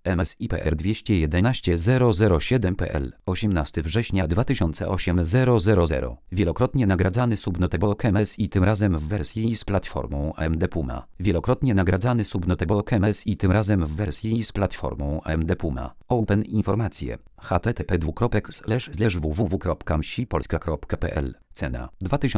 MSI PR211 007PL 18 września 2008 000. Wielokrotnie nagradzany subnotebook MSI, tym razem w wersji z platformą AMD Puma. Wielokrotnie nagradzany subnotebook MSI, tym razem w wersji z platformą AMD Puma. Open informacje. http://www.msipolska.pl. Cena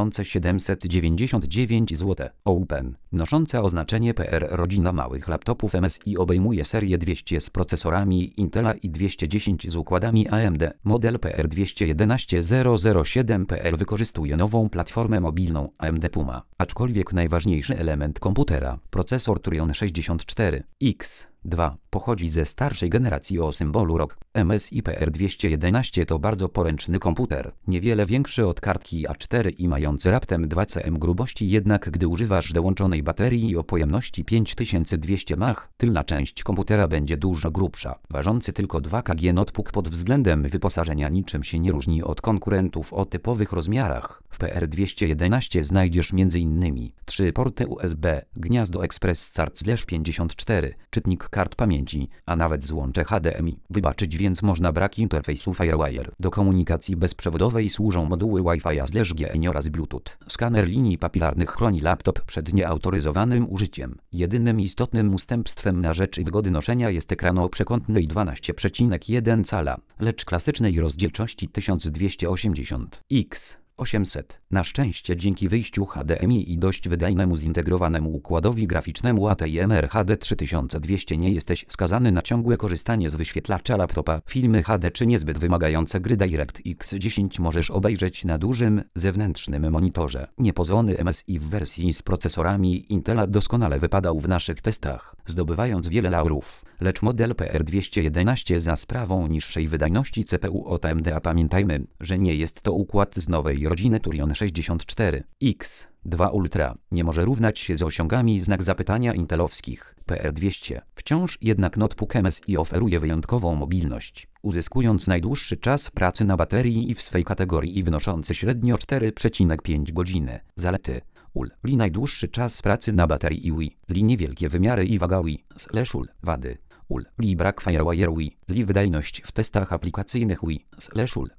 2799 zł. Open. Nosząca oznaczenie PR rodzina małych laptopów MSI obejmuje serię 200 z procesorami Intela i 210 z układami AMD. Model PR211 007PL wykorzystuje nową platformę mobilną AMD Puma. Aczkolwiek najważniejszy element komputera, procesor Turion 64X2, pochodzi ze starszej generacji o symbolu ROG. MSI PR211 to bardzo poręczny komputer, niewiele większy od kartki A4 i mający raptem 2 cm grubości, jednak gdy używasz dołączonej baterii o pojemności 5200 mAh, tylna część komputera będzie dużo grubsza. Ważący tylko 2 kg notebook pod względem wyposażenia niczym się nie różni od konkurentów o typowych rozmiarach. W PR211 znajdziesz m.in. 3 porty USB, gniazdo Express Card/54, czytnik kart pamięci, a nawet złącze HDMI. Wybaczyć więc można brak interfejsu FireWire. Do komunikacji bezprzewodowej służą moduły Wi-Fi/GN oraz Bluetooth. Skaner linii papilarnych chroni laptop przed nieautoryzowanym użyciem. Jedynym istotnym ustępstwem na rzecz wygody noszenia jest ekran o przekątnej 12,1 cala, lecz klasycznej rozdzielczości 1280x800. Na szczęście dzięki wyjściu HDMI i dość wydajnemu zintegrowanemu układowi graficznemu ATmR HD 3200 nie jesteś skazany na ciągłe korzystanie z wyświetlacza laptopa. Filmy HD czy niezbyt wymagające gry DirectX 10 możesz obejrzeć na dużym, zewnętrznym monitorze. Niepozorny MSI w wersji z procesorami Intela doskonale wypadał w naszych testach, zdobywając wiele laurów, lecz model PR211 za sprawą niższej wydajności CPU od AMD, a pamiętajmy, że nie jest to układ z nowej rodziny Turion 64X2 Ultra, nie może równać się z osiągami znak zapytania intelowskich PR200. Wciąż jednak notebook MSI oferuje wyjątkową mobilność, uzyskując najdłuższy czas pracy na baterii i w swej kategorii i wynoszący średnio 4,5 godziny. Zalety: Li najdłuższy czas pracy na baterii Li niewielkie wymiary i waga Ul. Wady: Li brak FireWire Li wydajność w testach aplikacyjnych Ul.